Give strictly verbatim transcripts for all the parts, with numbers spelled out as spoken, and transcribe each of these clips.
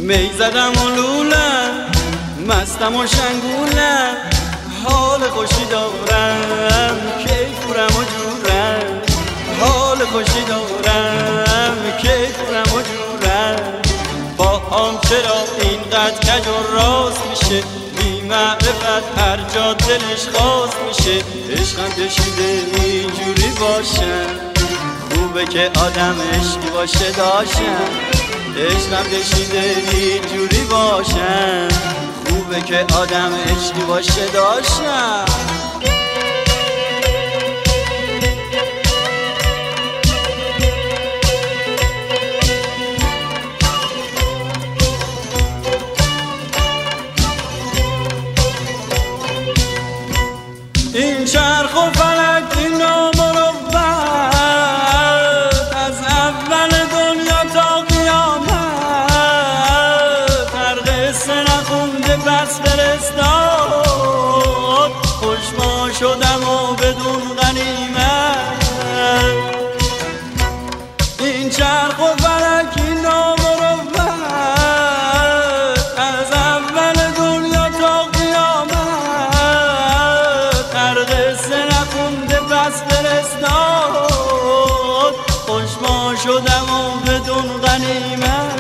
می زدم و لولم، مستم و شنگولم، حال خوشی دارم، کیفورم و جورم. حال خوشی دارم، کیفورم و جورم. با هم چرا اینقدر کج و راست میشه؟ بی معرفت هر جا دلش خواست میشه. عشقم کشیده اینجوری باشم، خوبه که آدم عشقی باشه داشتم. عشقم کشیده اینجوری باشم، خوبه که آدم عشقی باشه داشتم. این چرخ و فلک این نامروت، از اول دنیا تا قیامت، هر قصه نخونده پس فرستاد. خوشما شدم و بدون غنیمت. این چرخ و فلک این نامروت، از اول دنیا تا قیامت، هر قصه نخونده پس فرستاد. خوشما شدم و بدون غنیمت.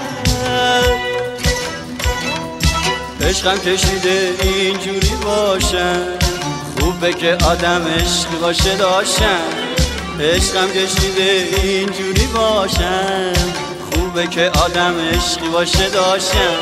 عشقم کشیده اینجوری باشم، خوبه که آدم عشقی باشه داشتم. عشقم کشیده اینجوری باشم، خوبه که آدم عشقی باشه داشتم.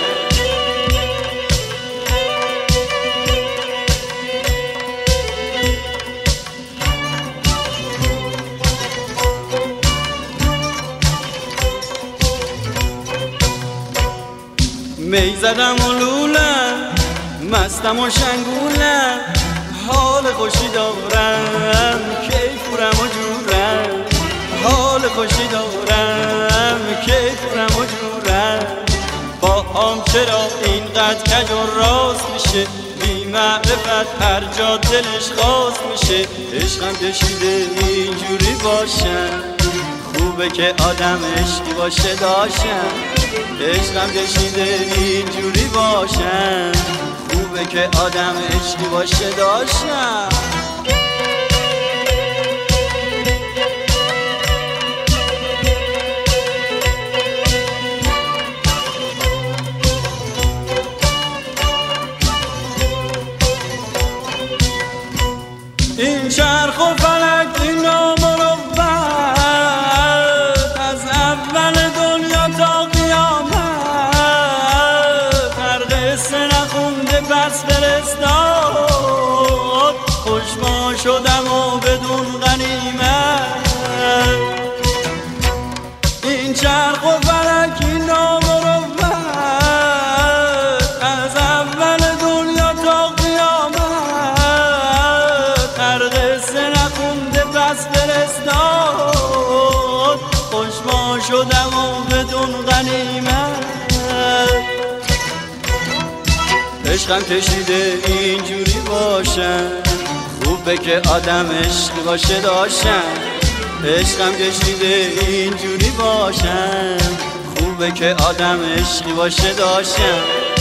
می زدم و لولم، مستم و شنگولم، حال خوشی دارم، کیفورم و جورم. حال خوشی دارم، کیفورم و جورم. با هم چرا اینقدر کج و راست میشه؟ بی معرفت هر جا دلش خواست میشه. عشقم کشیده اینجوری باشم، خوبه که آدم عشقی باشه داشتم. عشقم کشیده اینجوری باشم، خوبه که آدم عشقی باشه داشتم. این چرخ و فلک این نامروت، از اول دنیا تا قیامت، هر قصه نخونده پس فرستاد. خوشما شدم و بدون غنیمت. این چرخ و فلک این نامروت، از اول دنیا تا قیامت، هر قصه نخونده پس فرستاد. خوشما شدم و بدون غنیمت. عشقم کشیده اینجوری باشم، خوبه که آدم عشقی باشه داشتم. عشقم کشیده اینجوری باشم، خوبه که آدم عشقی باشه داشتم.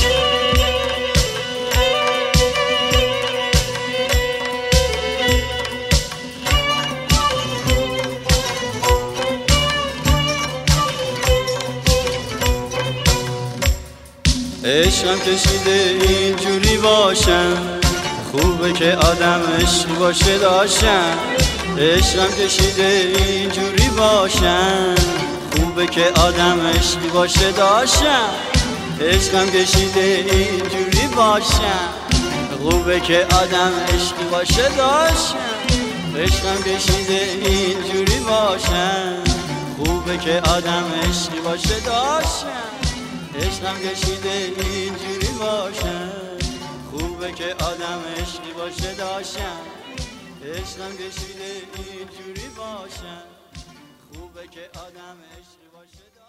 عشقم کشیده اینجوری باشم، خوبه که آدم عشقی باشه داشتم. عشقم کشیده اینجوری باشم، خوبه که آدم عشقی باشه داشتم. عشقم کشیده اینجوری باشم، خوبه که آدم عشقی باشه داشتم. عشقم کشیده اینجوری باشم، خوبه که آدم عشقی باشه داشتم. عشقم کشیده اینجوری باشم، خوبه که آدم عشقی باشه داشتم. عشقم کشیده اینجوری باشم، خوبه که آدم عشقی باشه داشتم.